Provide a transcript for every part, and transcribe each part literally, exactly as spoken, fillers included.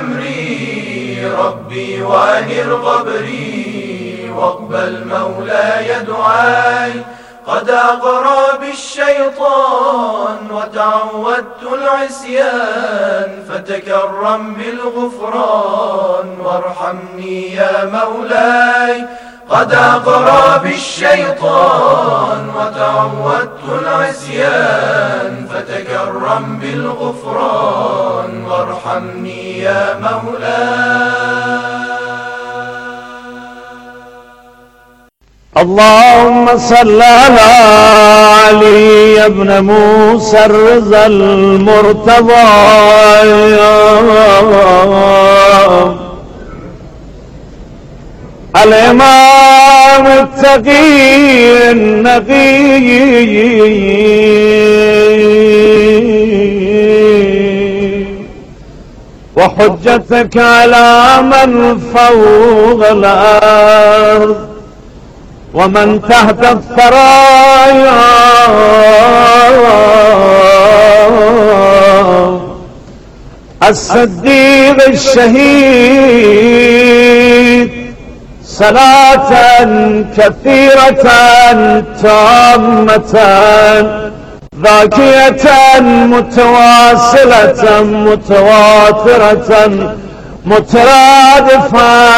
أمري ربي وانر غبري واقبل مولاي دعاي. قد أقرى بالشيطان وتعودت العصيان فتكرم بالغفران وارحمني يا مولاي. قد أقرى بالشيطان وتعودت العصيان فتكرم بالغفران وارحمني يا مولاي. اللهم صل على علي بن موسى الرضا المرتضى الإمام التقي النقي وحجتك على من فوق الأرض ومن تحت الثرايا الصديق الشهيد صلاة كثيرة تامة ذاكية متواصلة متواترة مترادفة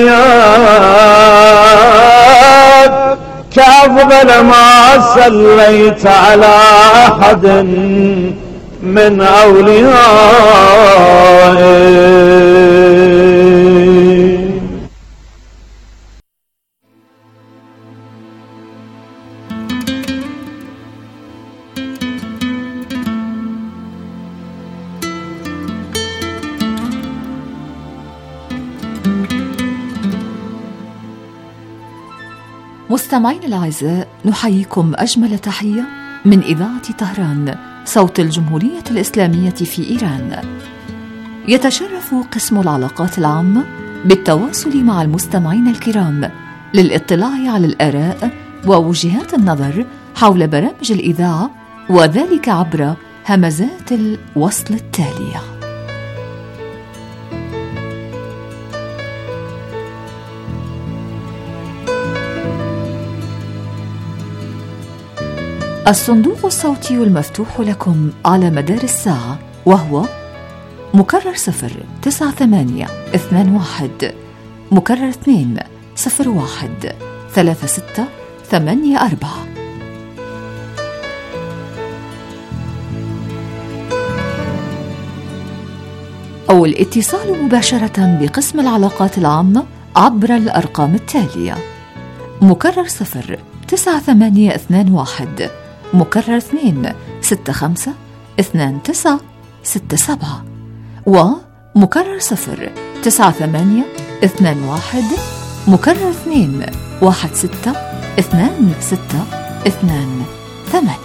كأفضل ما صليت على أحد من أوليائه. مستمعين الأعزاء، نحييكم أجمل تحية من إذاعة طهران صوت الجمهورية الإسلامية في إيران. يتشرف قسم العلاقات العامة بالتواصل مع المستمعين الكرام للاطلاع على الآراء ووجهات النظر حول برامج الإذاعة، وذلك عبر همزات الوصل التالية. الصندوق الصوتي المفتوح لكم على مدار الساعة وهو مكرر صفر تسعة ثمانية اثنان واحد، مكرر اثنين صفر واحد ثلاثة ستة ثمانية أربعة. أو الاتصال مباشرة بقسم العلاقات العامة عبر الأرقام التالية: مكرر صفر تسعة ثمانية اثنان واحد، مكرر اثنين ستة خمسة اثنان تسعة ستة سبعة، ومكرر صفر تسعة ثمانية اثنان واحد، مكرر اثنين واحد ستة اثنان ستة اثنان ثمانية.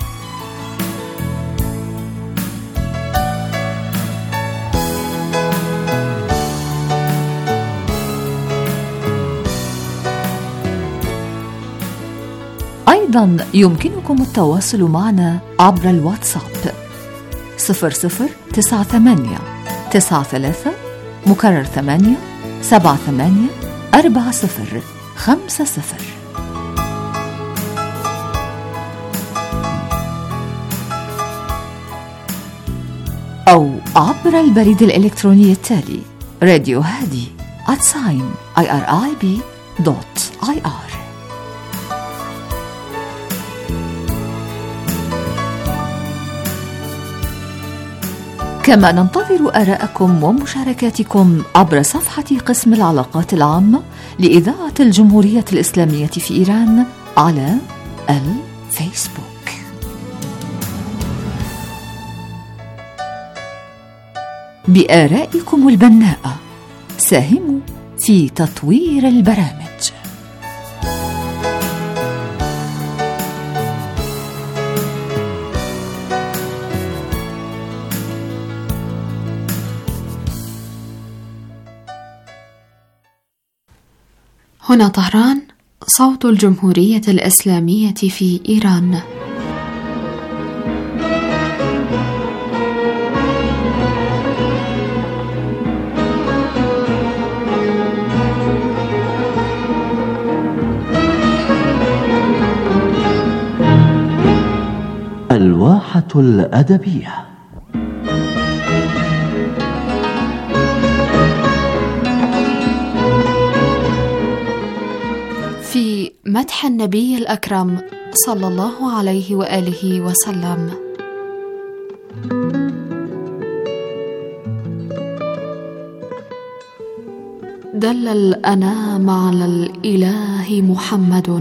أيضا يمكنكم التواصل معنا عبر الواتساب صفر صفر تسعة ثمانية تسعة ثلاثة مكرر ثمانية سبعة ثمانية أربعة صفر خمسة صفر، أو عبر البريد الإلكتروني التالي راديو هادي at sign irib دوت آي آر. كما ننتظر آراءكم ومشاركاتكم عبر صفحة قسم العلاقات العامة لإذاعة الجمهورية الإسلامية في إيران على الفيسبوك. بآرائكم البناءة ساهموا في تطوير البرامج. هنا طهران، صوت الجمهورية الإسلامية في إيران. الصفحة الأدبية. في مدح النبي الأكرم صلى الله عليه وآله وسلم. دل الأنام على الإله محمد،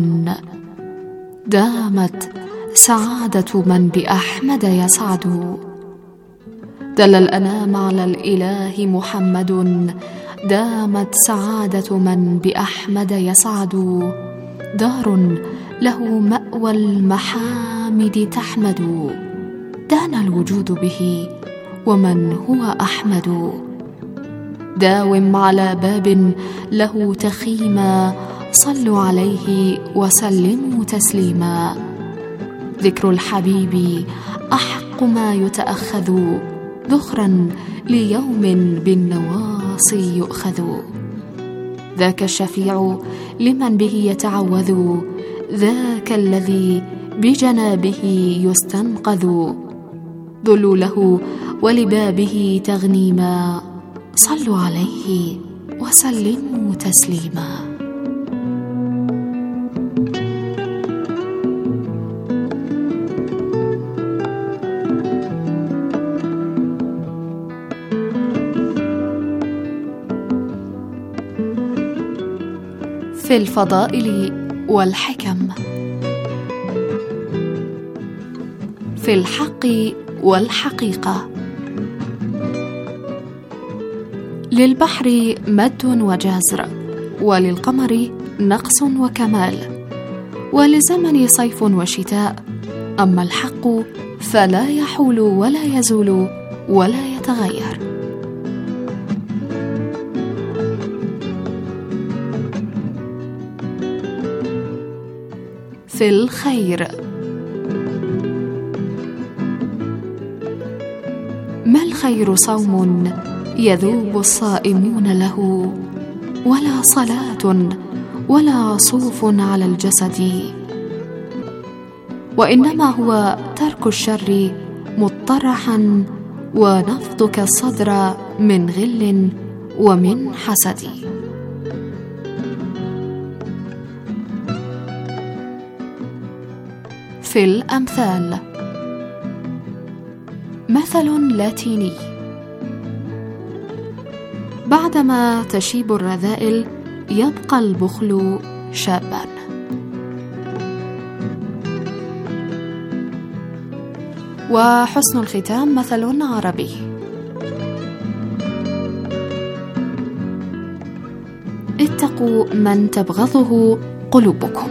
دامت سعادة من بأحمد يسعد. دل الأنام على الإله محمد، دامت سعادة من بأحمد يسعد. دار له مأوى المحامد تحمد، دان الوجود به ومن هو أحمد. داوم على باب له تخيما، صلوا عليه وسلموا تسليما. ذكر الحبيب أحق ما يتأخذ، ذخرا ليوم بالنواصي يؤخذ. ذاك الشفيع لمن به يتعوذ، ذاك الذي بجنابه يستنقذ. ذلوا له ولبابه تغنيما، صلوا عليه وسلموا تسليما. في الفضائل والحكم. في الحق والحقيقة. للبحر مد وجزر، وللقمر نقص وكمال، وللزمن صيف وشتاء. أما الحق فلا يحول ولا يزول ولا يتغير. في الخير. ما الخير صوم يذوب الصائمون له، ولا صلاة ولا صوف على الجسد، وإنما هو ترك الشر مطرحا، ونفضك الصدر من غل ومن حسد. في الأمثال. مثل لاتيني. بعدما تشيب الرذائل يبقى البخل شابا. وحسن الختام مثل عربي. اتقوا من تبغضه قلوبكم.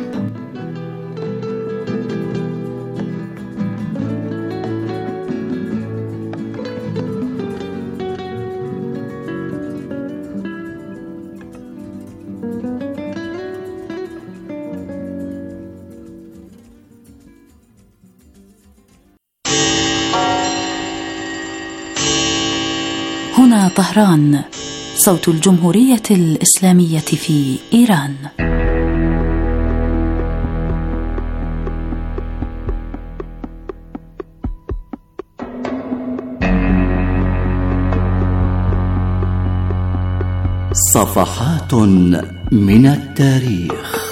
هنا طهران، صوت الجمهورية الإسلامية في إيران. صفحات من التاريخ.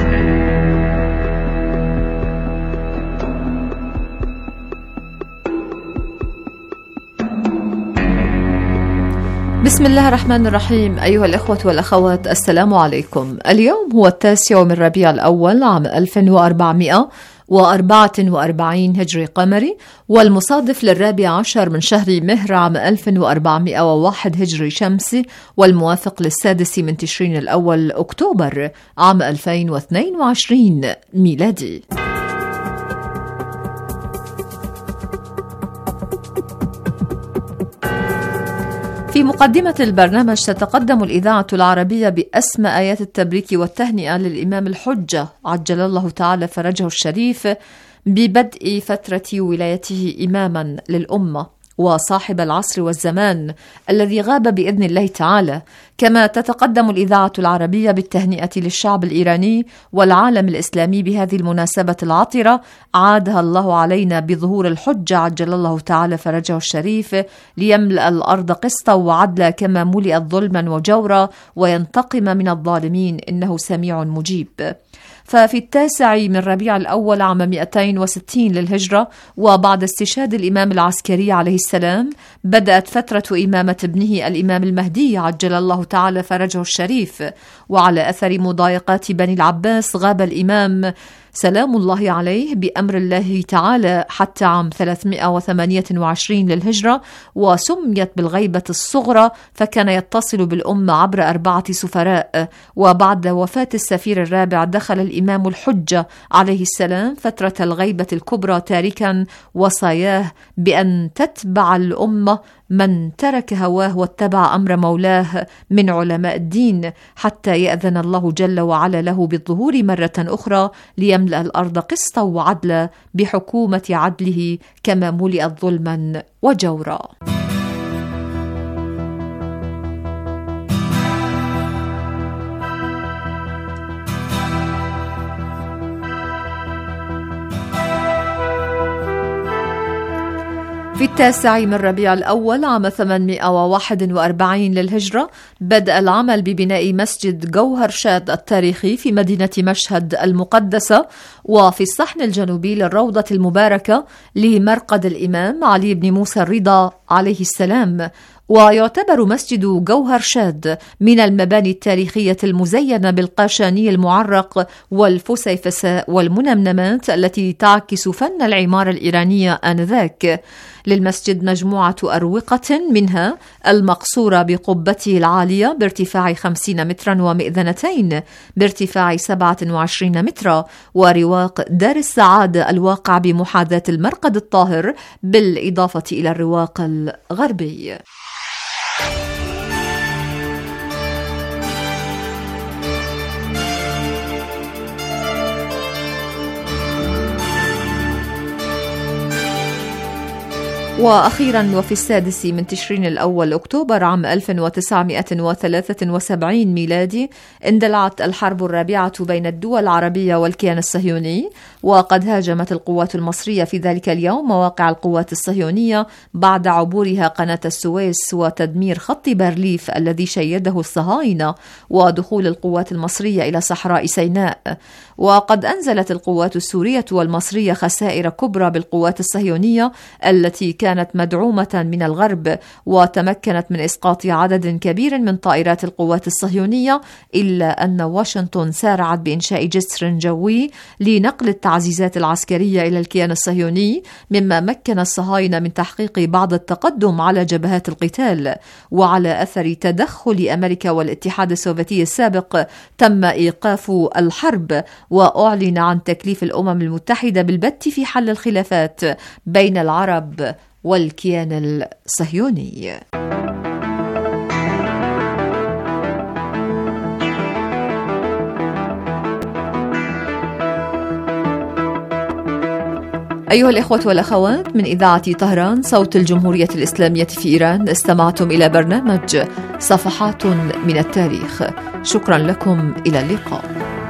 بسم الله الرحمن الرحيم. أيها الإخوة والأخوات، السلام عليكم. اليوم هو التاسع من ربيع الأول عام ألف وأربعمائة وأربعة وأربعين هجري قمري، والمصادف للرابع عشر من شهر مهر عام ألف وأربعمائة وواحد هجري شمسي، والموافق للسادس من تشرين الأول أكتوبر عام ألفين واثنين وعشرين ميلادي. في مقدمة البرنامج تتقدم الإذاعة العربية بأسمى آيات التبريك والتهنئة للإمام الحجة عجل الله تعالى فرجه الشريف ببدء فترة ولايته إماما للأمة، وصاحب العصر والزمان الذي غاب بإذن الله تعالى. كما تتقدم الإذاعة العربية بالتهنئة للشعب الإيراني والعالم الإسلامي بهذه المناسبة العطرة عادها الله علينا بظهور الحجة عجل الله تعالى فرجه الشريف ليملأ الأرض قسطا وعدلا كما ملئت ظلما وجورا وينتقم من الظالمين إنه سميع مجيب. ففي التاسع من ربيع الأول عام مئتين وستين للهجرة وبعد استشهاد الإمام العسكري عليه السلام بدأت فترة إمامة ابنه الإمام المهدي عجل الله تعالى فرجه الشريف. وعلى أثر مضايقات بني العباس غاب الإمام سلام الله عليه بأمر الله تعالى حتى عام ثلاثمئة وثمانية وعشرين للهجرة، وسميت بالغيبة الصغرى، فكان يتصل بالأمة عبر أربعة سفراء. وبعد وفاة السفير الرابع دخل الإمام الحجة عليه السلام فترة الغيبة الكبرى تاركا وصاياه بأن تتبع الأمة من ترك هواه واتبع أمر مولاه من علماء الدين حتى يأذن الله جل وعلا له بالظهور مرة أخرى ليملأ الأرض قسطا وعدلا بحكومة عدله كما ملئت ظلما وجورا. في التاسع من ربيع الأول عام ثمانمئة وواحد وأربعين للهجرة بدأ العمل ببناء مسجد جوهر شاد التاريخي في مدينة مشهد المقدسة وفي الصحن الجنوبي للروضة المباركة لمرقد الإمام علي بن موسى الرضا عليه السلام. ويعتبر مسجد جوهر شاد من المباني التاريخية المزينة بالقاشاني المعرق والفسيفساء والمنمنمات التي تعكس فن العمارة الإيرانية آنذاك. للمسجد مجموعة أروقة منها المقصورة بقبته العالية بارتفاع خمسين مترا ومئذنتين بارتفاع سبعة وعشرين مترا، ورواق دار السعادة الواقع بمحاذاة المرقد الطاهر بالإضافة إلى الرواق الغربي. وأخيرا وفي السادس من تشرين الأول أكتوبر عام ألف وتسعمئة وثلاثة وسبعين ميلادي اندلعت الحرب الرابعة بين الدول العربية والكيان الصهيوني، وقد هاجمت القوات المصرية في ذلك اليوم مواقع القوات الصهيونية بعد عبورها قناة السويس وتدمير خط بارليف الذي شيده الصهاينة ودخول القوات المصرية إلى صحراء سيناء. وقد أنزلت القوات السورية والمصرية خسائر كبرى بالقوات الصهيونية التي كانت مدعومة من الغرب، وتمكنت من إسقاط عدد كبير من طائرات القوات الصهيونية، إلا أن واشنطن سارعت بإنشاء جسر جوي لنقل التعزيزات العسكرية إلى الكيان الصهيوني، مما مكن الصهاينة من تحقيق بعض التقدم على جبهات القتال. وعلى أثر تدخل أمريكا والاتحاد السوفيتي السابق تم إيقاف الحرب، وأعلن عن تكليف الأمم المتحدة بالبت في حل الخلافات بين العرب والكيان الصهيوني. أيها الإخوة والأخوات، من إذاعة طهران صوت الجمهورية الإسلامية في إيران استمعتم إلى برنامج صفحات من التاريخ. شكرا لكم، إلى اللقاء.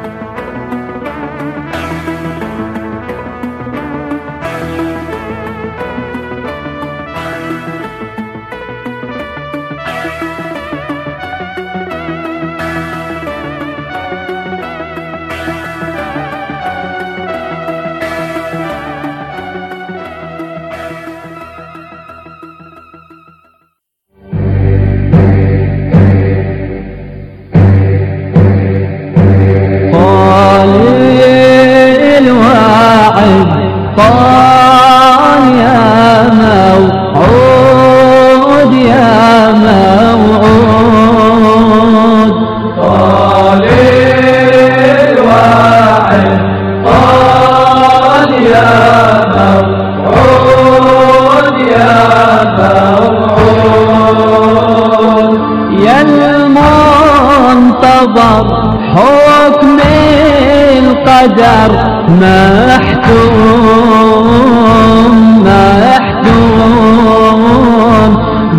حكم القدر محتوم محتوم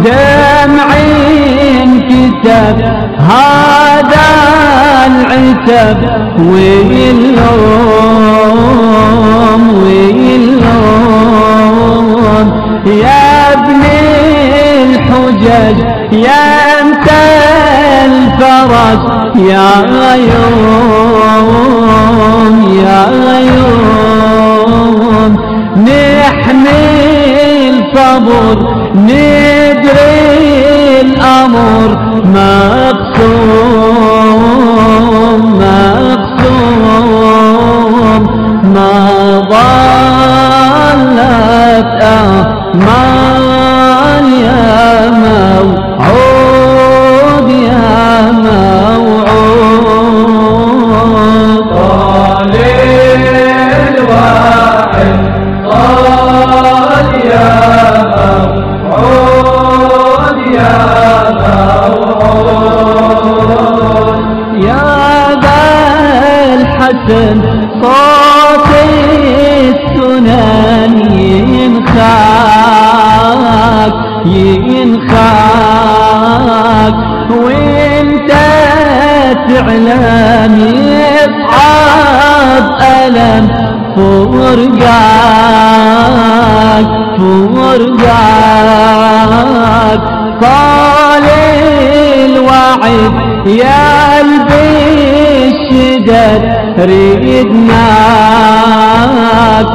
دمع كتب هذا العتب واللوم واللوم يا ابن الحجج يا انت الفرج يا غيوم يا غيوم نحمل صبر ندري الأمر مقسوم مقسوم ما ضلت أمان يا موعود يا موعود طال الواحد طال يا موعود يا موعود يا ذا الحسن صوت السنن ينخاك ينخاك وانت تعلم يصعب ألم فرقاك فرقاك طال الوعد يا قلبي الشدد ريدناك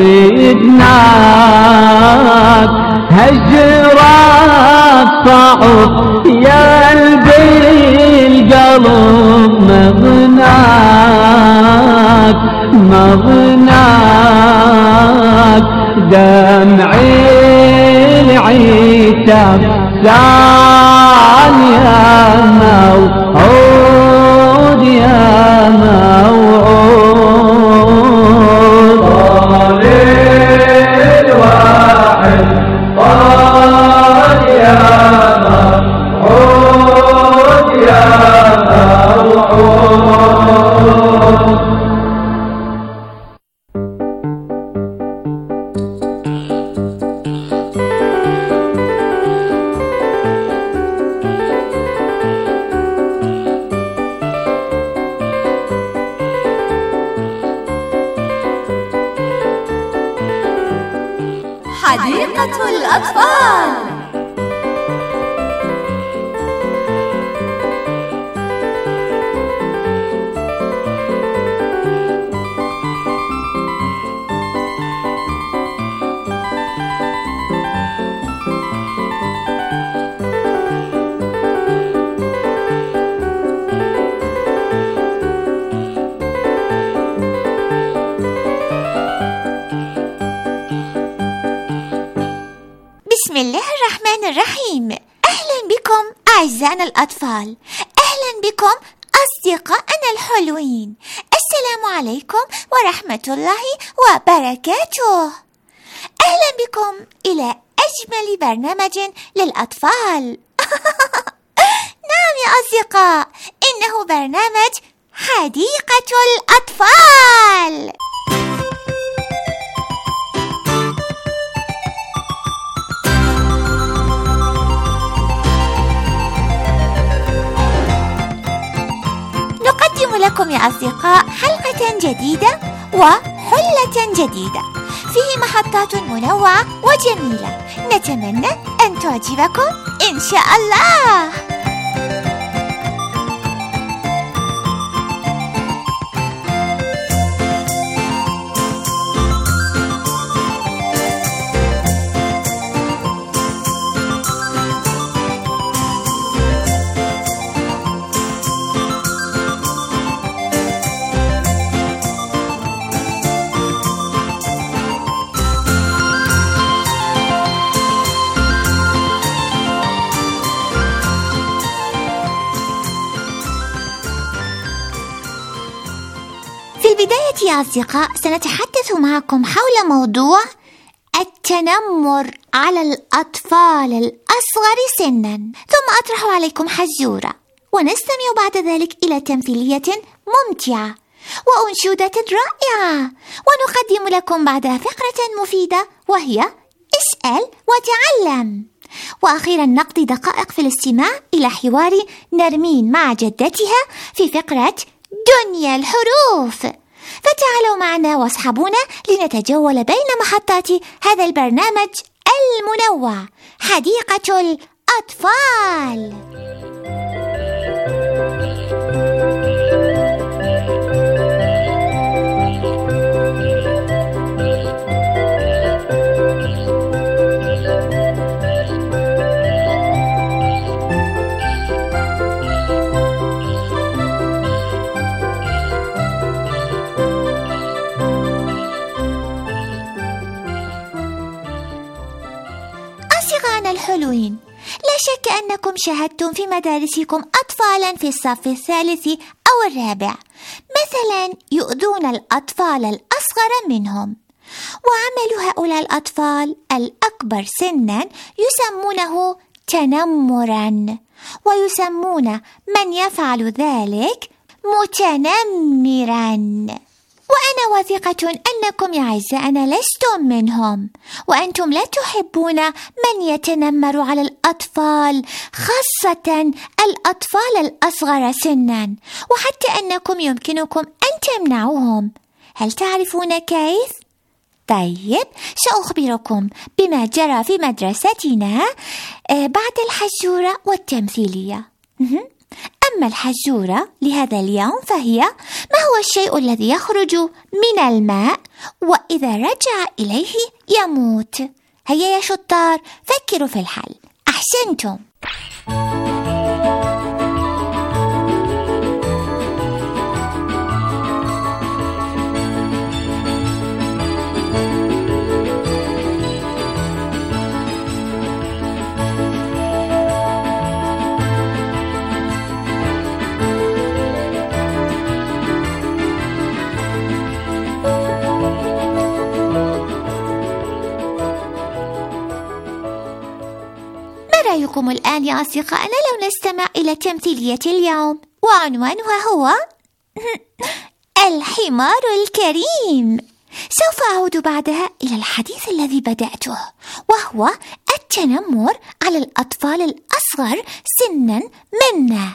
ريدناك هجرك صعب يا قلبي القلب مغناك مغناك دمعي العتاب سال يا موعود يا موعود طال الواحد طال يا موعود يا موعود حديقة الأطفال. بسم الله الرحمن الرحيم. أهلا بكم أعزائنا الأطفال، أهلا بكم أصدقائنا الحلوين. السلام عليكم ورحمة الله وبركاته. أهلا بكم إلى أجمل برنامج للأطفال. نعم يا أصدقاء، إنه برنامج حديقة الأطفال. نقدم لكم يا أصدقاء حلقة جديدة وحلة جديدة فيه محطات منوعة وجميلة، نتمنى أن تعجبكم إن شاء الله. في البداية يا أصدقاء سنتحدث معكم حول موضوع التنمر على الأطفال الأصغر سنا، ثم أطرح عليكم حزورة ونستمع بعد ذلك إلى تمثيلية ممتعة وأنشودة رائعة، ونقدم لكم بعدها فقرة مفيدة وهي اسأل وتعلم. وأخيرا نقضي دقائق في الاستماع إلى حوار نرمين مع جدتها في فقرة دنيا الحروف. فتعالوا معنا واصحبونا لنتجول بين محطات هذا البرنامج المنوع حديقة الأطفال. أصدقائنا الحلوين، لا شك أنكم شاهدتم في مدارسكم أطفالا في الصف الثالث أو الرابع مثلا يؤذون الأطفال الأصغر منهم، وعمل هؤلاء الأطفال الأكبر سنا يسمونه تنمرا، ويسمون من يفعل ذلك متنمرا. وأنا واثقة أنكم يا أعزائنا لستم منهم، وأنتم لا تحبون من يتنمر على الأطفال، خاصة الأطفال الأصغر سنا، وحتى أنكم يمكنكم أن تمنعوهم. هل تعرفون كيف؟ طيب، سأخبركم بما جرى في مدرستنا بعد الحزورة والتمثيلية. أما الحزورة لهذا اليوم فهي ما هو الشيء الذي يخرج من الماء وإذا رجع إليه يموت؟ هيا يا شطار فكروا في الحل. أحسنتم. رأيكم الآن يا أصدقائنا لو نستمع إلى تمثيلية اليوم، وعنوانها هو الحمار الكريم. سوف أعود بعدها إلى الحديث الذي بدأته، وهو التنمر على الأطفال الأصغر سنا منا.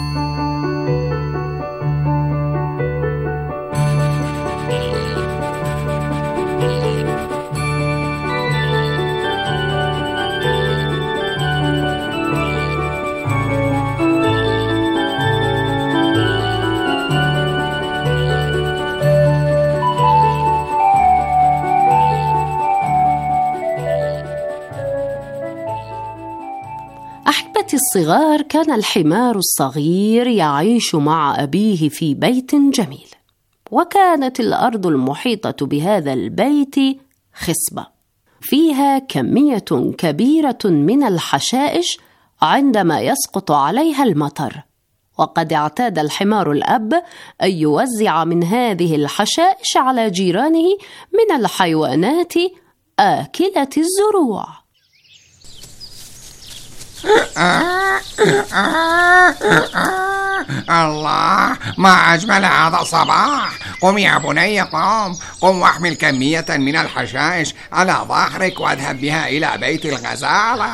أحبتي الصغار، كان الحمار الصغير يعيش مع أبيه في بيت جميل، وكانت الأرض المحيطة بهذا البيت خصبة فيها كمية كبيرة من الحشائش عندما يسقط عليها المطر، وقد اعتاد الحمار الأب أن يوزع من هذه الحشائش على جيرانه من الحيوانات آكلة الزروع. الله، ما أجمل هذا الصباح. قم يا بني، قم قم واحمل كمية من الحشائش على ظهرك واذهب بها إلى بيت الغزالة.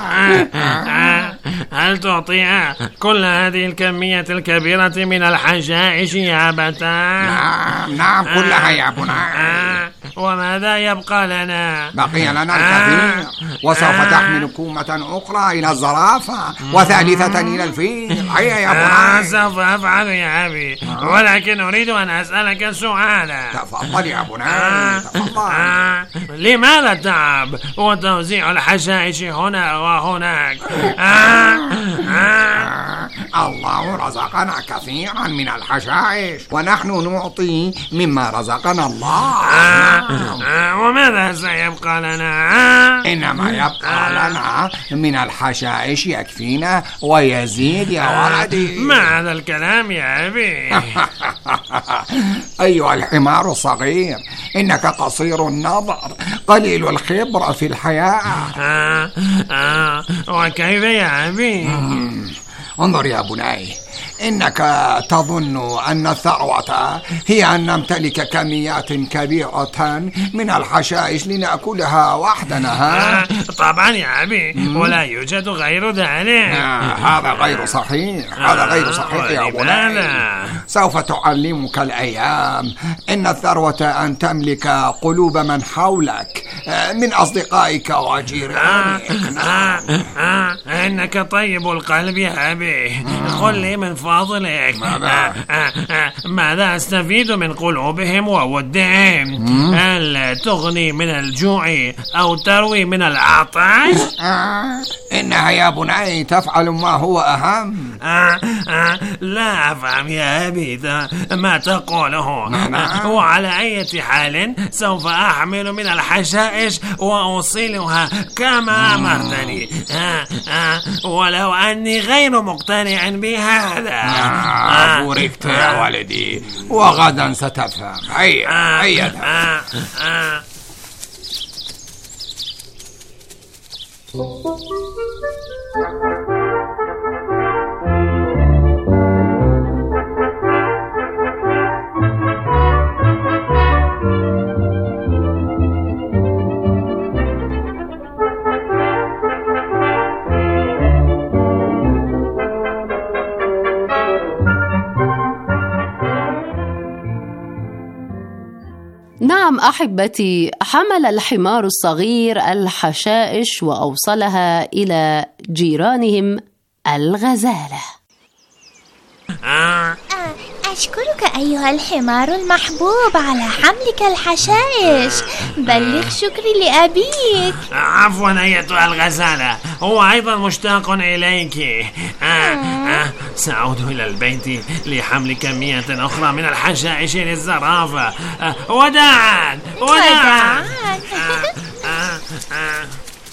هل تعطيها كل هذه الكمية الكبيرة من الحشائش يا أبتاه؟ نعم نعم كلها يا بني. وماذا يبقى لنا؟ بقي لنا الكثير، وسوف تحمل كومة أخرى إلى الزرافة وثالثة إلى الفيل. هيا يا بني. سوف أفعل يا أبي، ولكن أريد أن أسألك سؤالا. تفضل يا بني، تفضل. لماذا التعب وتوزيع الحشائش هنا وهناك؟ آه آه الله رزقنا كثيرا من الحشائش، ونحن نعطي مما رزقنا الله. آه آه وماذا سيبقى لنا؟ آه إنما يبقى آه لنا من الحشائش يكفينا ويزيد يا آه ولدي. ما هذا الكلام يا أبي؟ أيها الحمار الصغير، إنك قصير النظر قليل الخبرة في الحياة. آه آه وكيف يا أبي؟ انظر يا بني، إنك تظن أن الثروة هي أن نمتلك كميات كبيرة من الحشائش لنأكلها وحدنا، ها؟ آه طبعا يا أبي، ولا يوجد غير ذلك. آه هذا غير صحيح، هذا غير صحيح آه يا بني. سوف تعلمك الأيام إن الثروة أن تملك قلوب من حولك من أصدقائك وجيرانك. آه آه آه إنك طيب القلب يا أبي، قل لي من فضلك ماذا, آه آه ماذا أستفيد من قلوبهم وودهم؟ هل تغني من الجوع أو تروي من العطش؟ آه إنها يا بني تفعل ما هو أهم. آه آه لا أفهم يا أبي ما تقوله. آه وعلى أي حال سوف أحمل من الحشائش وأوصلها كما أمرتني، آه آه ولو أني غير مقتنع بهذا. آه بوركت يا ولدي، وغدا ستفهم. هيا هيا. آه آه نعم أحبتي، حمل الحمار الصغير الحشائش وأوصلها إلى جيرانهم الغزالة. آه. أشكرك أيها الحمار المحبوب على حملك الحشائش. بلغ شكري لأبيك. عفوا أيتها الغزالة، هو أيضا مشتاق إليك. آه. آه. سأعود إلى البيت لحمل كمية أخرى من الحشائش للزرافة. آه. وداعا وداعا. آه. آه. آه.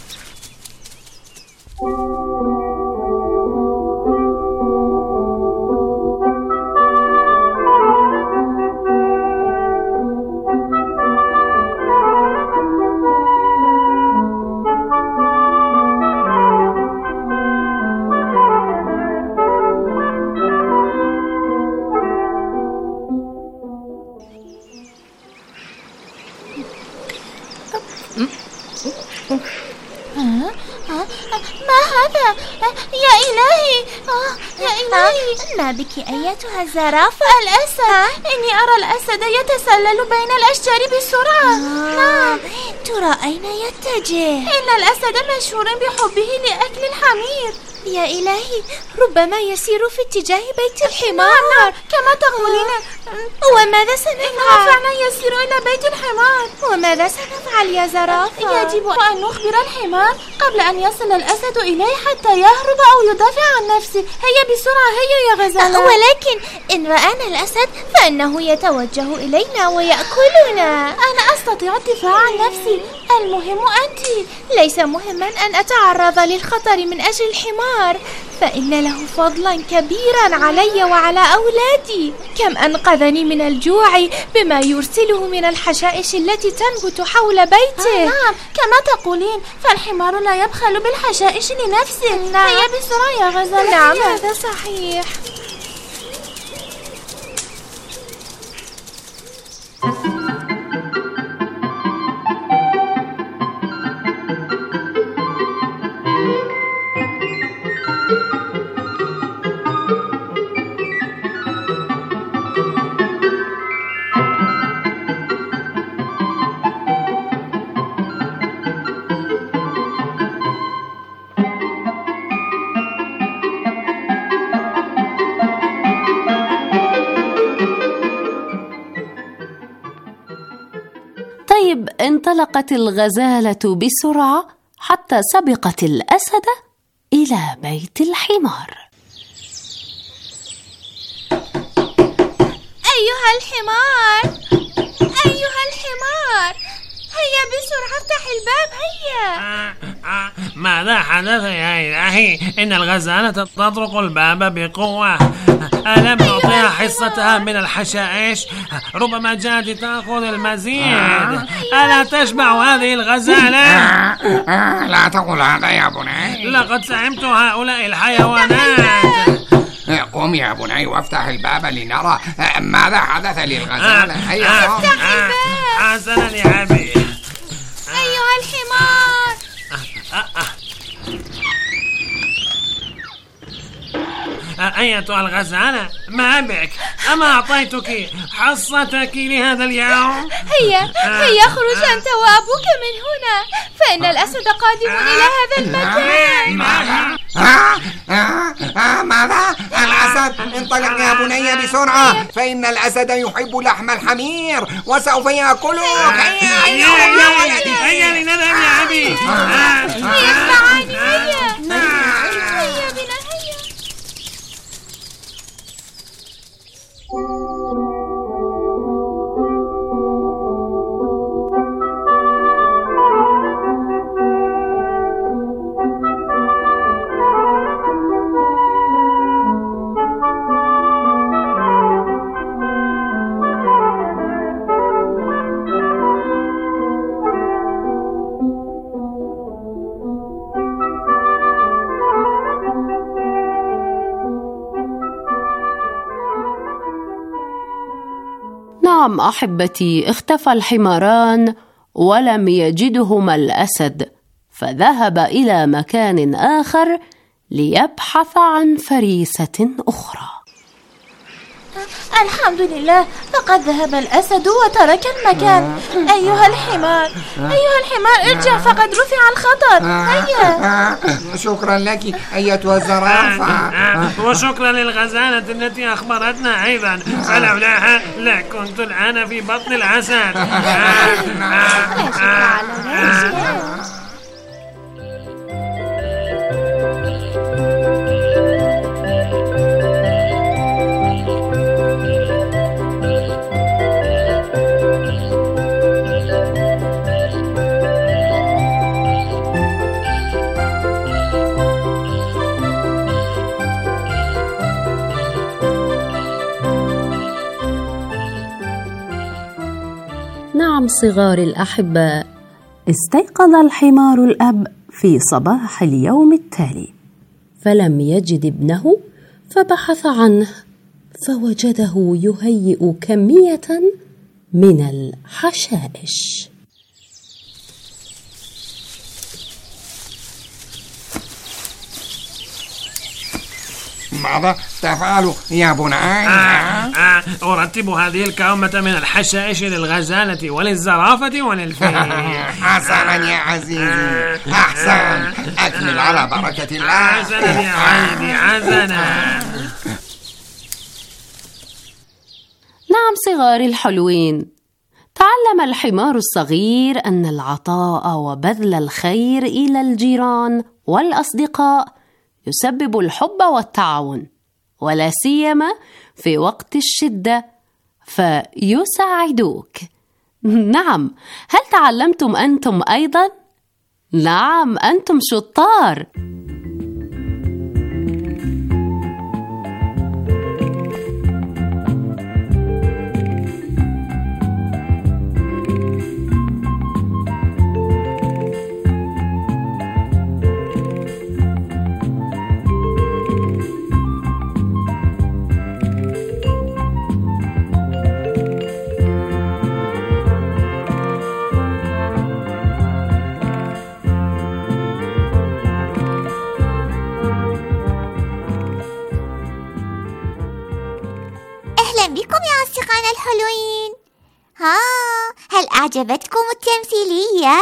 ما هذا؟ يا إلهي، يا إلهي، ما بك أيتها الزرافة؟ الأسد، إني أرى الأسد يتسلل بين الأشجار بسرعة. نعم، ترى أين يتجه؟ إن الأسد مشهور بحبه لأكل الحمير. يا إلهي، ربما يسير في اتجاه بيت الحمار. نعم كما تقولين. وماذا سنفعل؟ فعلا يسير إلى بيت الحمار. وماذا سنفعل يا زرافة؟ يجب أن نخبر الحمار قبل أن يصل الأسد إليه حتى يهرب أو يدافع عن نفسه. هيا بسرعة، هيا يا غزالة. ولكن إن رآنا الأسد فإنه يتوجه إلينا ويأكلنا. أنا أستطيع الدفاع عن نفسي، المهم أنت. ليس مهما أن أتعرض للخطر من أجل الحمار، فإن له فضلا كبيرا علي وعلى أولادي. كم أنقذني من الجوع بما يرسله من الحشائش التي تنبت حول بيته. آه نعم كما تقولين، فالحمار لا يبخل بالحشائش لنفسه. نعم. هيا بسرعة يا غزالة. نعم هذا صحيح. طيب، انطلقت الغزالة بسرعة حتى سبقت الأسد إلى بيت الحمار. أيها الحمار، أيها الحمار، هيا بسرعة افتح الباب. هيا. آه آه ماذا حدث يا إلهي؟ إن الغزالة تطرق الباب بقوة. ألم نعطيها حصتها من الحشائش؟ ربما جاءت تأخذ المزيد. ألا تشبع هذه الغزالة؟ لا تقول هذا يا بني، لقد سعمت هؤلاء الحيوانات. قم قم يا بني وافتح الباب لنرى ماذا حدث للغزالة. هيا قم. افتح الباب. حسنا يا أبي. أيها الحمار. أيتها الغزالة، ما بك؟ أما أعطيتك حصتك لهذا اليوم؟ هيا هيا اخرج أنت وأبوك من هنا، فإن الأسد قادم إلى هذا المكان. ماذا؟ ماذا؟ الأسد؟ انطلق يا بني بسرعة، فإن الأسد يحب لحم الحمير وسوف يأكله. هيا هيا يا ولدي، هيا لنذهب يا أبي. يتبعني. هيا هيا بنا. هيا. نعم أحبتي، اختفى الحماران ولم يجدهما الأسد، فذهب إلى مكان آخر ليبحث عن فريسة أخرى. الحمد لله، فقد ذهب الأسد وترك المكان. أيها الحمار أيها الحمار ارجع، فقد رفع الخطر. هيا. شكرا لك أيتها الزرافة. وشكرا للغزالة التي أخبرتنا أيضا، فلولاها لا كنت الآن في بطن الأسد. لا شكر على ذلك. نعم صغار الأحباء، استيقظ الحمار الأب في صباح اليوم التالي، فلم يجد ابنه، فبحث عنه فوجده يهيئ كمية من الحشائش. ماذا تفعل يا بني؟ آه آه أرتب هذه الكومة من الحشائش للغزالة وللزرافة وللفيل. حسنا يا عزيزي، أحسن. أكمل على بركة الله. حسنا يا ولدي، حسنا. نعم صغار الحلوين، تعلم الحمار الصغير أن العطاء وبذل الخير إلى الجيران والأصدقاء يسبب الحب والتعاون، ولا سيما في وقت الشدة، فيساعدوك. نعم، هل تعلمتم أنتم أيضا؟ نعم، أنتم شطار. بكم يا أصدقائنا الحلوين. ها، هل أعجبتكم التمثيلية؟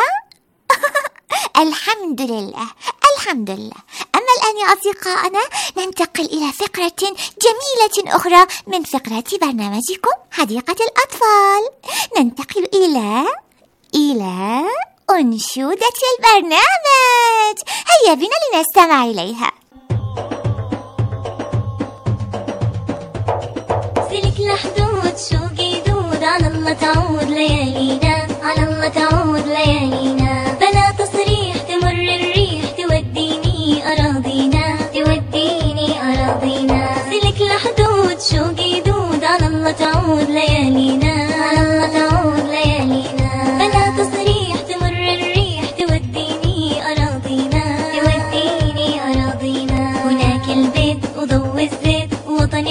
الحمد لله الحمد لله. أما الآن يا أصدقائنا ننتقل إلى فقرة جميلة أخرى من فقرات برنامجكم حديقة الأطفال. ننتقل إلى إلى أنشودة البرنامج. هيا بنا لنستمع إليها. سلك لحدود شوقي دود، على الله تعود ليالينا، على الله تعود ليالينا. بلا تصريح تمر الريح، توديني أراضينا، توديني أراضينا. سلك لحدود شوقي دود، على الله تعود ليالينا، على الله تعود ليالينا. بلا تصريح تمر الريح، توديني أراضينا، توديني أراضينا. هناك البيت وضوء الزيت، وطني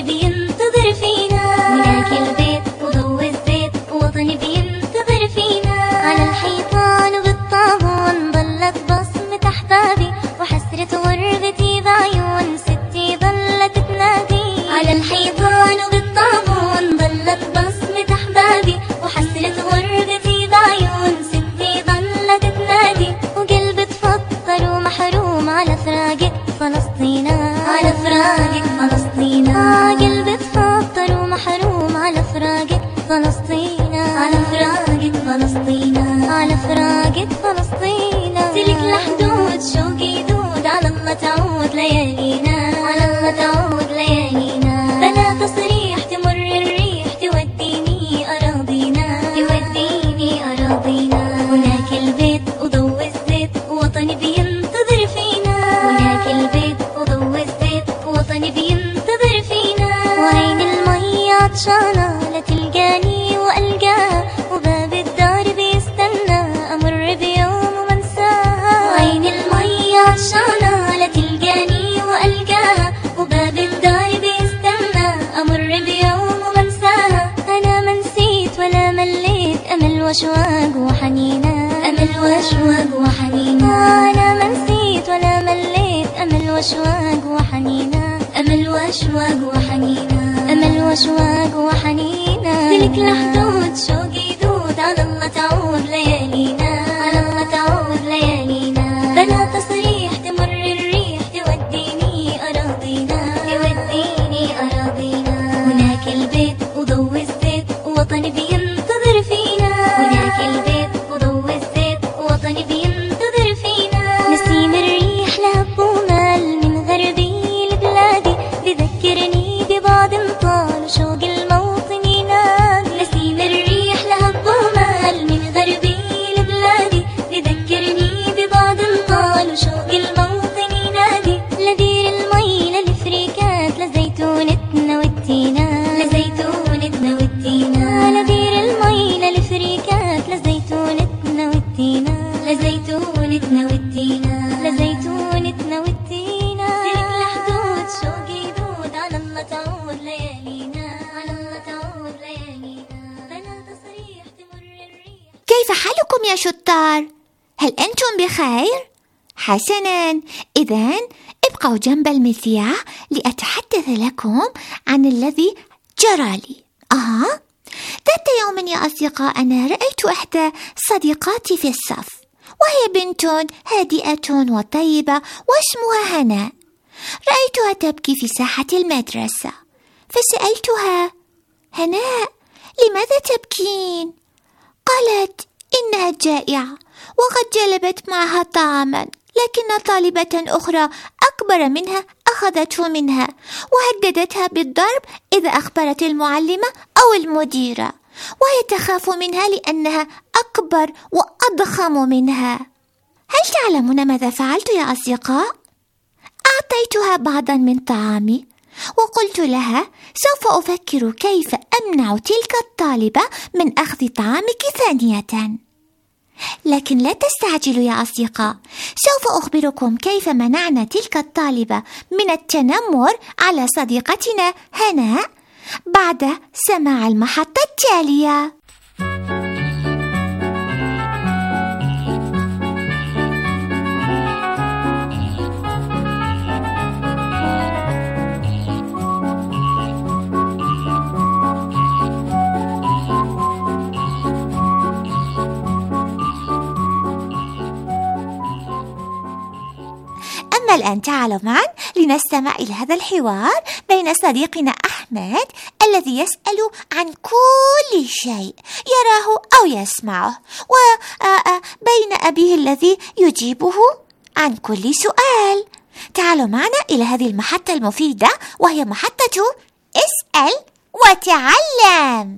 ليالينا، على الله تعود ليالينا. بلا تصريح تمر الريح توديني أراضينا، توديني أراضينا. هناك البيت وضوء الزيت وطني بينتظر فينا، هناك البيت وضوء الزيت وطني بينتظر فينا. وعين المي عطشانة لا تلقاني وألقاها، وباب الدار بيستنى أمر بيوم ومنساها. وعين المي عطشانة لا تلقاني وألقاها، وباب الدار بيستنى أمر بيوم ومنساها. أنا ما نسيت ولا مليت، أمل وأشواق وحنينة، أمل وأشواق وحنينة. أنا ما نسيت ولا مليت، أمل وأشواق وحنينة، أمل وأشواق وحنينة، أمل وأشواق وحنينة. سلك لحدود شوقي يدود، على الله تعود ليالينا، على الله تعود ليالينا. بلا تصريح تمر الريح توديني أراضينا، توديني أراضينا. هناك البيت وضوء الزيت وطني بينتظر فينا، هناك البيت وضوء الزيت وطني بينتظر فينا. نسيم الريح لهب ومال من غربي لبلادي، بذكرني ببعض طال شوق الموطن ينادي. نسيم الريح لهب ومال من غربي لبلادي، بذكرني ببعض طال شوق الموطن ينادي. لدير المي للفريكات لزيتونتنا والتينا، لزيتونتنا والتينا. لدير المي للفريكات لزيتونتنا والتينا، لزيتونتنا والتينا، لزيتونتنا والتينا. سلك لحدود شوقي يدود، على الله تعود ليالينا، على الله تعود ليالينا. بلا تصريح تمر الريح. كيف حالكم يا شطار؟ هل أنتم بخير؟ حسناً، إذن ابقوا جنب المذياع لأتحدث لكم عن الذي جرى لي. أها، ذات يوم يا أصدقاء أنا رأيت إحدى صديقاتي في الصف، وهي بنت هادئة وطيبة واسمها هناء. رأيتها تبكي في ساحة المدرسة، فسألتها: هناء، لماذا تبكين؟ قالت: إنها جائعة وقد جلبت معها طعاما، لكن طالبة أخرى أكبر منها أخذته منها وهددتها بالضرب إذا أخبرت المعلمة أو المديرة، وهي تخاف منها لأنها أكبر وأضخم منها. هل تعلمون ماذا فعلت يا أصدقاء؟ أعطيتها بعضا من طعامي وقلت لها: سوف أفكر كيف أمنع تلك الطالبة من أخذ طعامك ثانية. لكن لا تستعجلوا يا أصدقاء، سوف أخبركم كيف منعنا تلك الطالبة من التنمر على صديقتنا هناء بعد سماع المحطة التالية. أما الآن تعالوا معا لنستمع إلى هذا الحوار بين صديقنا أحمد الذي يسأل عن كل شيء يراه أو يسمعه، وبين أبيه الذي يجيبه عن كل سؤال. تعالوا معنا إلى هذه المحطة المفيدة، وهي محطة اسأل وتعلم.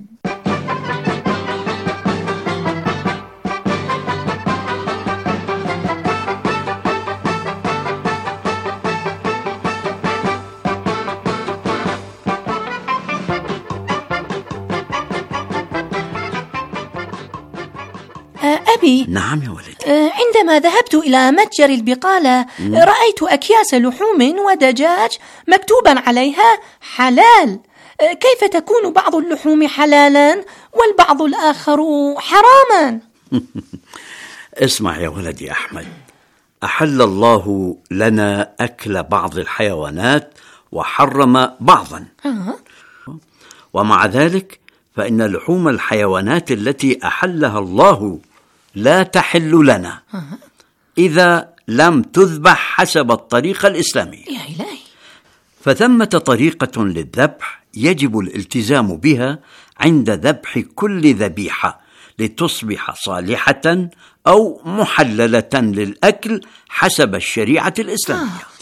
أبي. نعم يا ولدي. عندما ذهبت إلى متجر البقالة م? رأيت أكياس لحوم ودجاج مكتوبا عليها حلال. كيف تكون بعض اللحوم حلالا والبعض الآخر حراما؟ اسمع يا ولدي أحمد، أحل الله لنا أكل بعض الحيوانات وحرم بعضا. أه. ومع ذلك فإن لحوم الحيوانات التي أحلها الله لا تحل لنا إذا لم تذبح حسب الطريقة الإسلامية. يا إلهي. فثمة طريقة للذبح يجب الالتزام بها عند ذبح كل ذبيحة لتصبح صالحة أو محللة للأكل حسب الشريعة الإسلامية.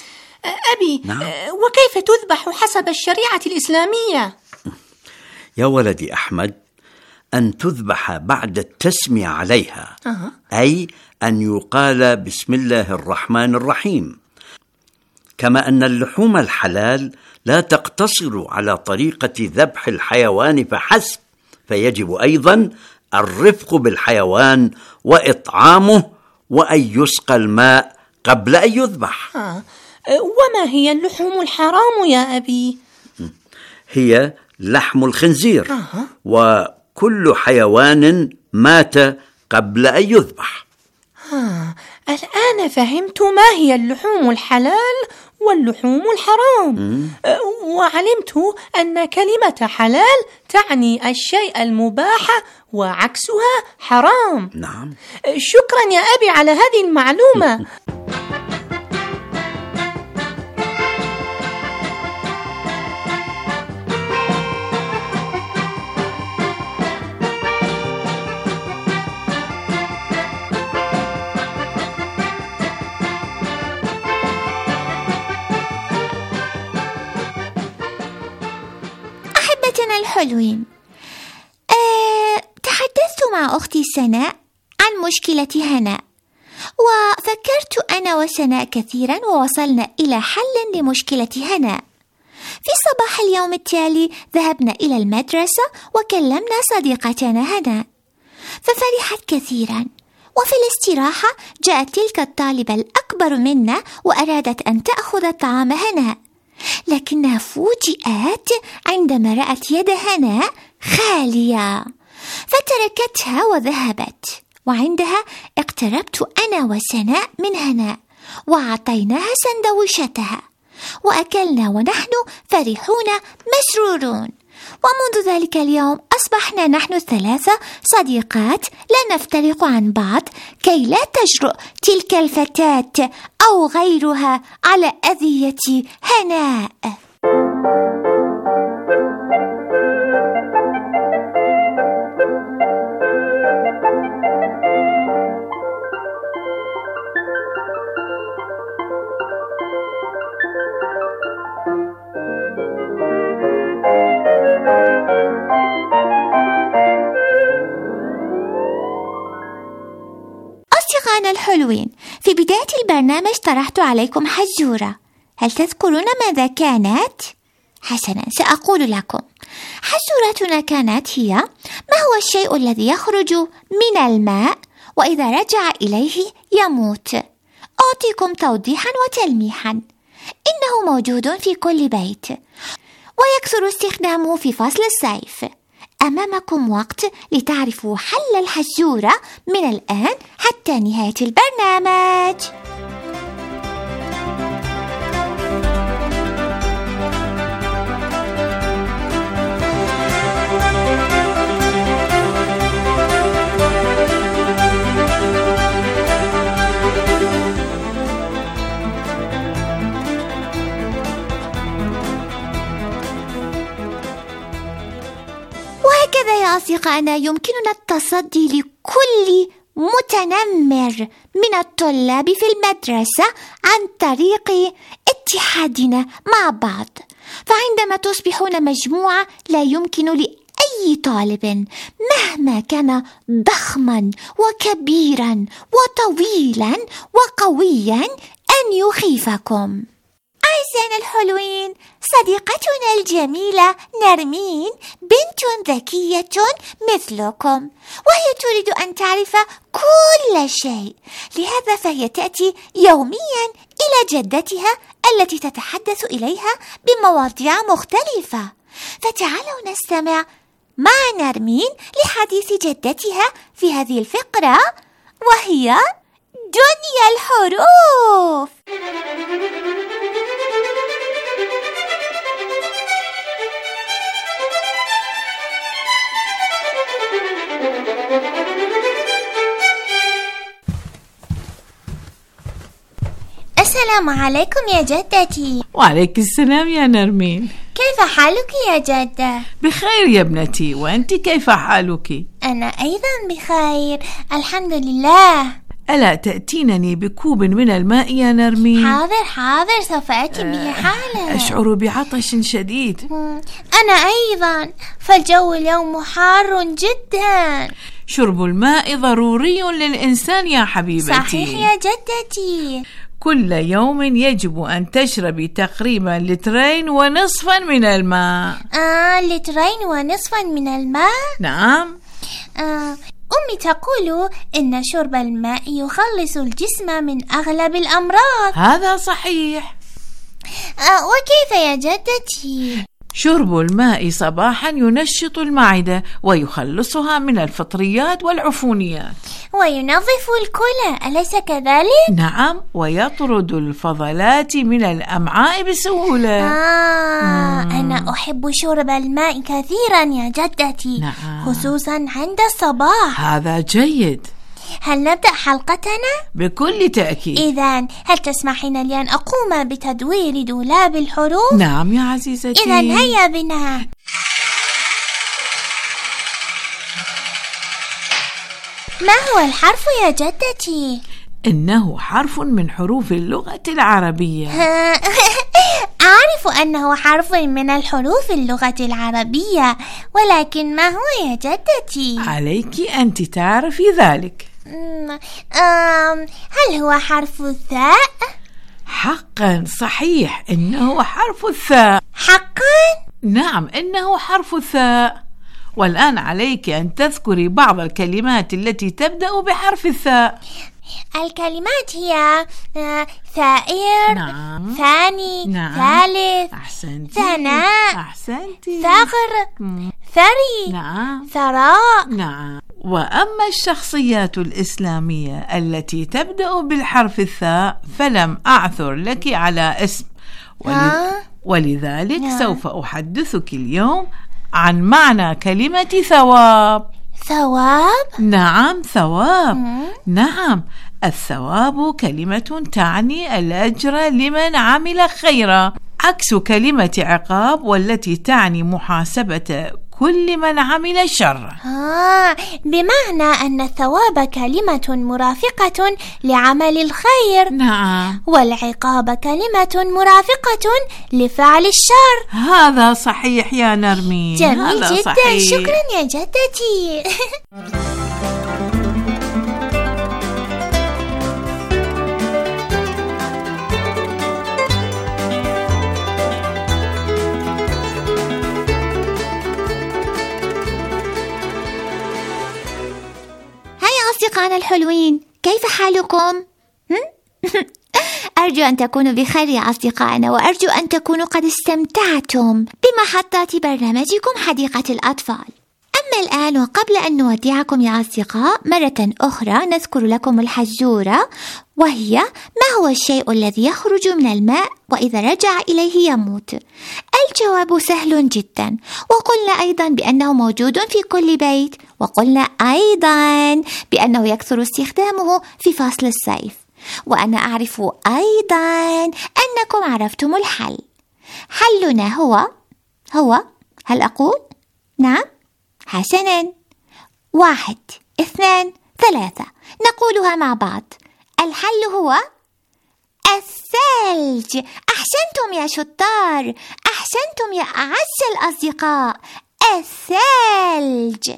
أبي، نعم. وكيف تذبح حسب الشريعة الإسلامية؟ يا ولدي أحمد، أن تذبح بعد التسمية عليها، أه. أي أن يقال بسم الله الرحمن الرحيم. كما أن اللحوم الحلال لا تقتصر على طريقة ذبح الحيوان فحسب، فيجب أيضا الرفق بالحيوان وإطعامه، وأن يسقى الماء قبل أن يذبح. آه. وما هي اللحوم الحرام يا أبي؟ هي لحم الخنزير، آه. وكل حيوان مات قبل أن يذبح. آه. الآن فهمت ما هي اللحوم الحلال واللحوم الحرام. م. وعلمت أن كلمة حلال تعني الشيء المباح وعكسها حرام. نعم. شكرا يا أبي على هذه المعلومة. الحلوين، أه، تحدثت مع أختي سناء عن مشكلة هناء، وفكرت أنا وسناء كثيرا ووصلنا إلى حل لمشكلة هناء. في صباح اليوم التالي ذهبنا إلى المدرسة وكلمنا صديقتنا هناء، ففرحت كثيرا. وفي الاستراحة جاءت تلك الطالبة الأكبر منا وأرادت أن تأخذ طعام هناء، لكنها فوجئت عندما رأت يد هناء خالية، فتركتها وذهبت. وعندها اقتربت أنا وسناء من هناء وأعطيناها سندويشتها، وأكلنا ونحن فرحون مسرورون. ومنذ ذلك اليوم أصبحنا نحن الثلاثة صديقات لا نفترق عن بعض، كي لا تجرؤ تلك الفتاة أو غيرها على أذية هناء. أصدقائنا الحلوين، في بداية البرنامج طرحت عليكم حزورة، هل تذكرون ماذا كانت؟ حسنا، سأقول لكم. حزورتنا كانت هي: ما هو الشيء الذي يخرج من الماء وإذا رجع إليه يموت؟ أعطيكم توضيحا وتلميحا. إنه موجود في كل بيت ويكثر استخدامه في فصل الصيف. أمامكم وقت لتعرفوا حل الحزورة من الآن حتى نهاية البرنامج. وهكذا يا أصدقائنا يمكننا التصدي لكل متنمر من الطلاب في المدرسة عن طريق اتحادنا مع بعض. فعندما تصبحون مجموعة لا يمكن لأي طالب مهما كان ضخما وكبيرا وطويلا وقويا أن يخيفكم. أعزائنا الحلوين، صديقتنا الجميلة نرمين بنت ذكية مثلكم، وهي تريد أن تعرف كل شيء، لهذا فهي تأتي يوميا إلى جدتها التي تتحدث إليها بمواضيع مختلفة. فتعالوا نستمع مع نرمين لحديث جدتها في هذه الفقرة، وهي دنيا الحروف. السلام عليكم يا جدتي. وعليك السلام يا نرمين. كيف حالك يا جدة؟ بخير يا ابنتي، وأنت كيف حالك؟ أنا أيضا بخير الحمد لله. ألا تأتينني بكوب من الماء يا نرمين؟ حاضر حاضر، سوف آتي به حالا. أشعر بعطش شديد. أنا أيضا، فالجو اليوم حار جدا. شرب الماء ضروري للإنسان يا حبيبتي. صحيح يا جدتي. كل يوم يجب أن تشربي تقريبا لترين ونصفا من الماء. آه لترين ونصفا من الماء؟ نعم. آه أمي تقول إن شرب الماء يخلص الجسم من أغلب الأمراض. هذا صحيح. آه وكيف يا جدتي؟ شرب الماء صباحا ينشط المعدة ويخلصها من الفطريات والعفونيات، وينظف الكلى، أليس كذلك؟ نعم، ويطرد الفضلات من الأمعاء بسهولة. آه أنا أحب شرب الماء كثيرا يا جدتي. نعم. خصوصا عند الصباح. هذا جيد. هل نبدأ حلقتنا؟ بكل تأكيد. إذن هل تسمحين لي أن أقوم بتدوير دولاب الحروف؟ نعم يا عزيزتي. إذن هيا بنا. ما هو الحرف يا جدتي؟ إنه حرف من حروف اللغة العربية. أعرف أنه حرف من الحروف اللغة العربية، ولكن ما هو يا جدتي؟ عليك أنت تعرفي ذلك. هل هو حرف الثاء؟ حقا صحيح، إنه حرف الثاء. حقا؟ نعم، إنه حرف الثاء. والآن عليك أن تذكري بعض الكلمات التي تبدأ بحرف الثاء. الكلمات هي ثائر. نعم. ثاني. نعم. ثالث. أحسنتي. ثناء. أحسنتي. ثغر. مم. ثري. نعم. ثراء. نعم. وأما الشخصيات الإسلامية التي تبدأ بالحرف الثاء فلم أعثر لك على اسم، ولذ... ولذلك نعم. سوف أحدثك اليوم عن معنى كلمة ثواب. ثواب؟ نعم، ثواب. مم. نعم، الثواب كلمة تعني الأجر لمن عمل خيرا، عكس كلمة عقاب والتي تعني محاسبة كل من عمل شر. آه بمعنى أن الثواب كلمة مرافقة لعمل الخير. نعم. والعقاب كلمة مرافقة لفعل الشر. هذا صحيح يا نرمين. جميل هذا جدا. صحيح. شكرا يا جدتي. أصدقائنا الحلوين، كيف حالكم؟ أرجو أن تكونوا بخير يا أصدقائنا، وأرجو أن تكونوا قد استمتعتم بمحطات برنامجكم حديقة الأطفال. أما الآن وقبل أن نودعكم يا أصدقاء مرة أخرى نذكر لكم الحزورة، وهي ما هو الشيء الذي يخرج من الماء وإذا رجع إليه يموت؟ الجواب سهل جدا، وقلنا أيضا بأنه موجود في كل بيت، وقلنا أيضا بأنه يكثر استخدامه في فصل الصيف. وأنا أعرف أيضا أنكم عرفتم الحل. حلنا هو هو هل أقول؟ نعم؟ حسنا، واحد اثنان ثلاثة، نقولها مع بعض. الحل هو الثلج. أحسنتم يا شطار، أحسنتم يا أعز الأصدقاء، الثلج.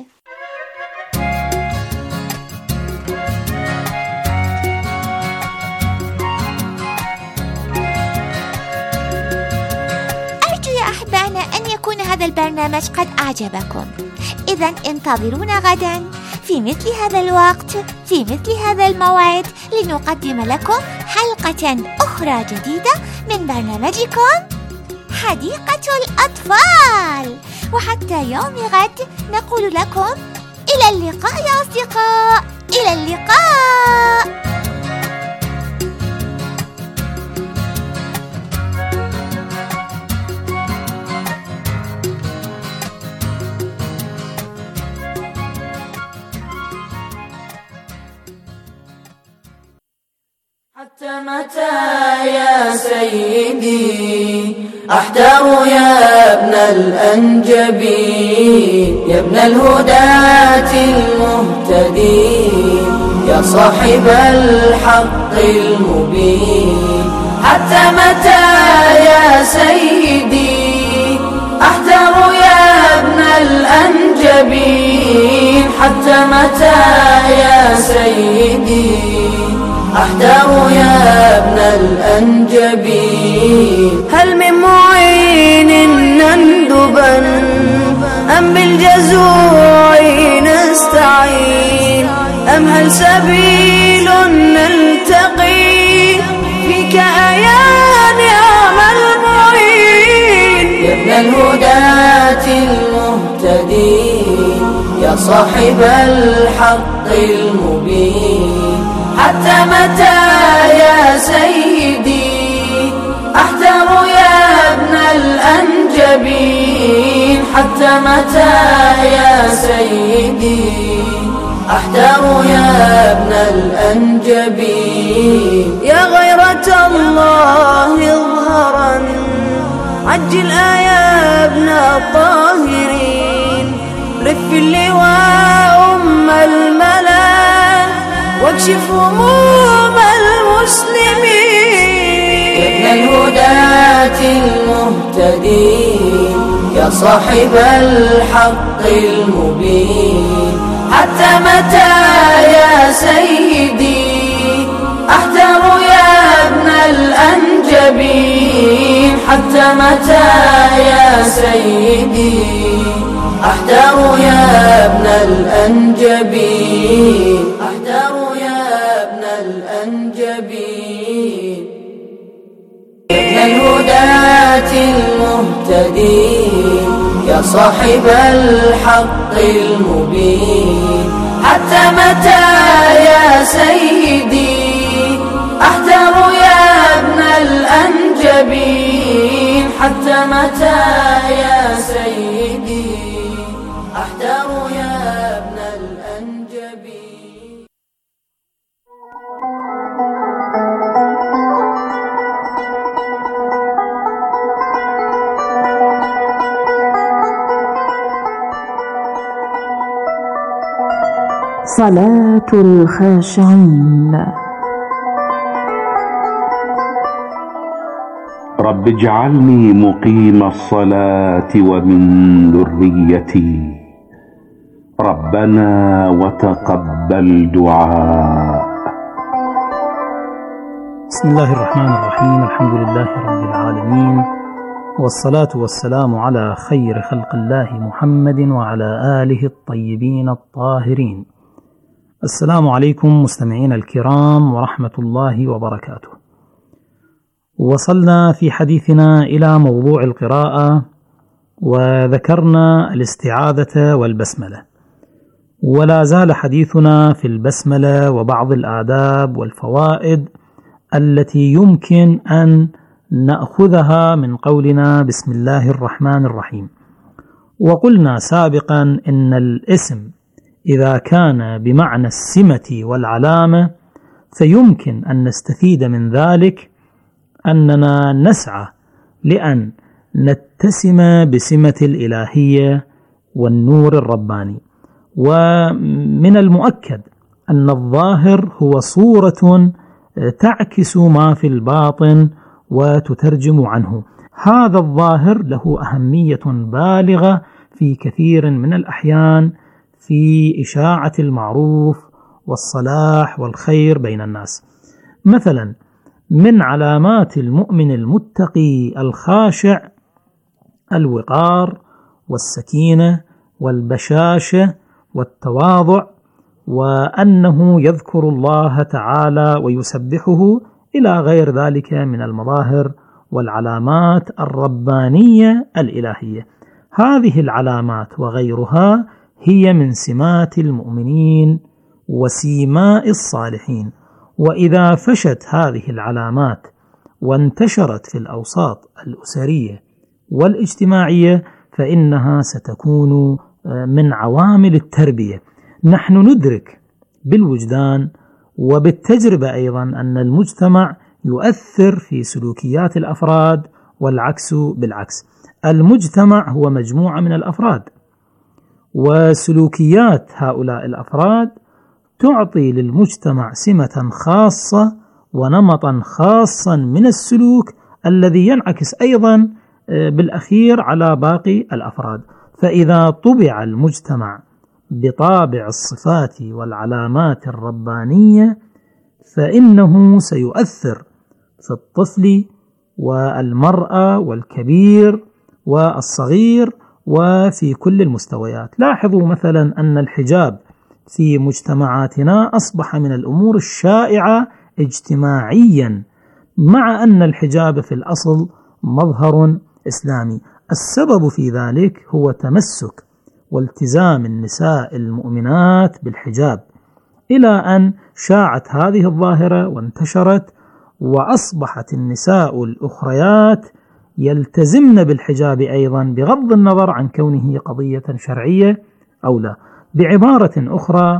أرجو يا أحبائنا أن يكون هذا البرنامج قد أعجبكم. إذن انتظرونا غدا في مثل هذا الوقت في مثل هذا الموعد لنقدم لكم حلقة أخرى جديدة من برنامجكم حديقة الأطفال. وحتى يوم غد نقول لكم إلى اللقاء يا أصدقاء، إلى اللقاء. حتى متى يا سيدي أحتار يا ابن الأنجبين، يا ابن الهداة المهتدين، يا يا صاحب الحق المبين. حتى متى يا سيدي أحتار يا ابن الأنجبين؟ حتى متى يا سيدي أحتار يا ابن الأنجبين؟ هل من معين نندبا أم بالجزوع نستعين؟ أم هل سبيل نلتقي فيك يا نعم المعين؟ يا ابن الهداة المهتدين يا صاحب الحق المبين. حتى متى يا سيدي أحتار يا ابن الأنجبين؟ حتى متى يا سيدي أحتار يا ابن الأنجبين؟ يا غيرة الله اظهرا عجل يا ابن الطاهرين. رف اللواء أم الملا واكشف هموم المسلمين. يا ابن الهداة المهتدين يا صاحب الحق المبين. حتى متى يا سيدي أحتار يا ابن الأنجبين؟ حتى متى يا سيدي أحتار يا ابن الأنجبين؟ أحتار يا ابن الأنجبين. يا ابن الهداة المهتدين يا صاحب الحق المبين. حتى متى يا سيدي أحتار يا ابن الأنجبين؟ حتى متى يا سيدي أحتار يا ابن الأنجبين؟ صلاة الخاشعين. رب اجعلني مقيم الصلاة ومن ذريتي، ربنا وتقبل دعاء. بسم الله الرحمن الرحيم. الحمد لله رب العالمين، والصلاة والسلام على خير خلق الله محمد وعلى آله الطيبين الطاهرين. السلام عليكم مستمعين الكرام ورحمة الله وبركاته. وصلنا في حديثنا إلى موضوع القراءة، وذكرنا الاستعاذة والبسملة، ولا زال حديثنا في البسملة وبعض الآداب والفوائد التي يمكن أن نأخذها من قولنا بسم الله الرحمن الرحيم. وقلنا سابقا إن الاسم إذا كان بمعنى السمة والعلامة فيمكن أن نستفيد من ذلك أننا نسعى لأن نتسم بسمة الإلهية والنور الرباني. ومن المؤكد أن الظاهر هو صورة تعكس ما في الباطن وتترجم عنه. هذا الظاهر له أهمية بالغة في كثير من الأحيان في إشاعة المعروف والصلاح والخير بين الناس. مثلا من علامات المؤمن المتقي الخاشع الوقار والسكينة والبشاشة والتواضع، وأنه يذكر الله تعالى ويسبحه إلى غير ذلك من المظاهر والعلامات الربانية الإلهية. هذه العلامات وغيرها هي من سمات المؤمنين وسيماء الصالحين، وإذا فشت هذه العلامات وانتشرت في الأوساط الأسرية والاجتماعية فإنها ستكون من عوامل التربية. نحن ندرك بالوجدان وبالتجربة أيضا أن المجتمع يؤثر في سلوكيات الأفراد، والعكس بالعكس. المجتمع هو مجموعة من الأفراد، وسلوكيات هؤلاء الأفراد تعطي للمجتمع سمة خاصة ونمطا خاصا من السلوك الذي ينعكس أيضا بالأخير على باقي الأفراد. فإذا طبع المجتمع بطابع الصفات والعلامات الربانية فإنه سيؤثر في الطفل والمرأة والكبير والصغير وفي كل المستويات. لاحظوا مثلا أن الحجاب في مجتمعاتنا أصبح من الأمور الشائعة اجتماعيا، مع أن الحجاب في الأصل مظهر إسلامي. السبب في ذلك هو تمسك والتزام النساء المؤمنات بالحجاب، إلى أن شاعت هذه الظاهرة وانتشرت، وأصبحت النساء الأخريات يلتزمن بالحجاب أيضا بغض النظر عن كونه قضية شرعية أو لا. بعبارة أخرى،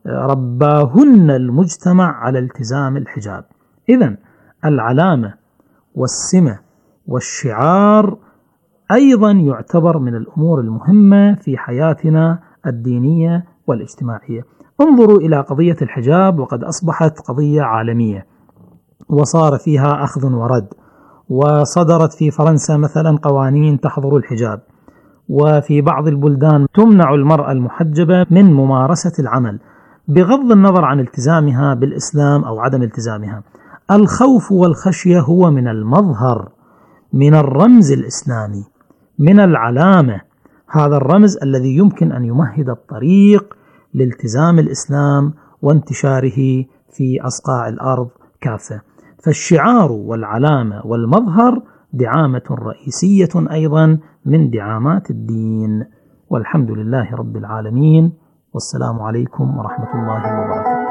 رباهن المجتمع على التزام الحجاب. إذن العلامة والسمة والشعار أيضا يعتبر من الأمور المهمة في حياتنا الدينية والاجتماعية. انظروا إلى قضية الحجاب، وقد أصبحت قضية عالمية وصار فيها أخذ ورد، وصدرت في فرنسا مثلا قوانين تحظر الحجاب، وفي بعض البلدان تمنع المرأة المحجبة من ممارسة العمل بغض النظر عن التزامها بالإسلام أو عدم التزامها. الخوف والخشية هو من المظهر، من الرمز الإسلامي، من العلامة، هذا الرمز الذي يمكن أن يمهد الطريق لالتزام الإسلام وانتشاره في أصقاع الأرض كافة. فالشعار والعلامة والمظهر دعامة رئيسية أيضا من دعامات الدين. والحمد لله رب العالمين، والسلام عليكم ورحمة الله وبركاته.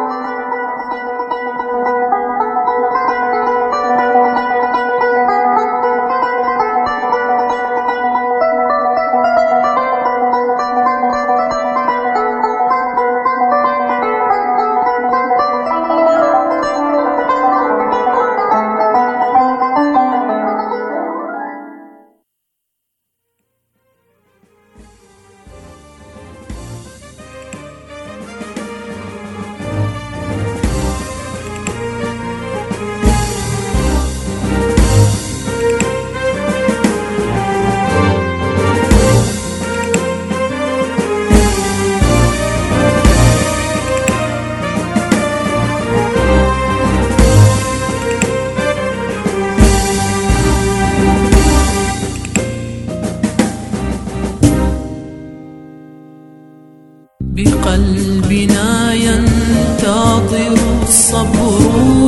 بقلبنا ينتظر الصبر،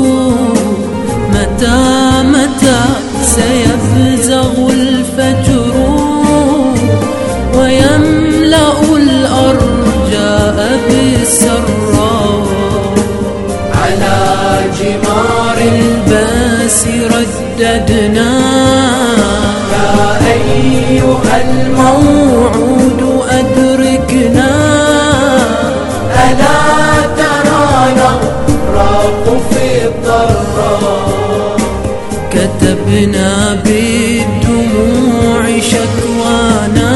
متى متى سيفزغ الفجر ويملأ الأرجاء بالسراء. على جمار الباس رددنا يا أيها الموعود أدركنا. ألا ترى نغرق في الضراء، كتبنا بالدموع شكوانا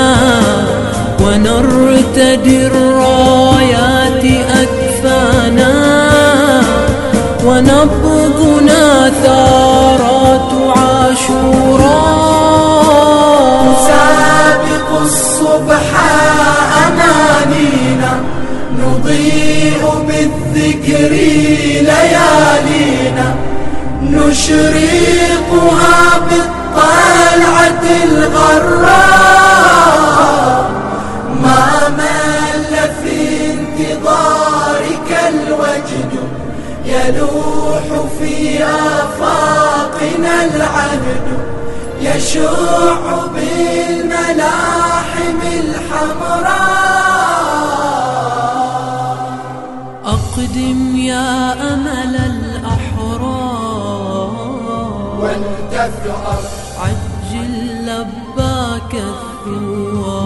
ونرتدي الرايات أكفانا، ونبضنا ثارات عاشوراء. نسابق الصبح أمانينا، نضيء بالذكر ليالينا، نشرقها بالطلعة الغراء. ما مل في انتظارك الوجد، يلوح في آفاقنا العهد، يشع بالملاحم الحمراء. أقدم يا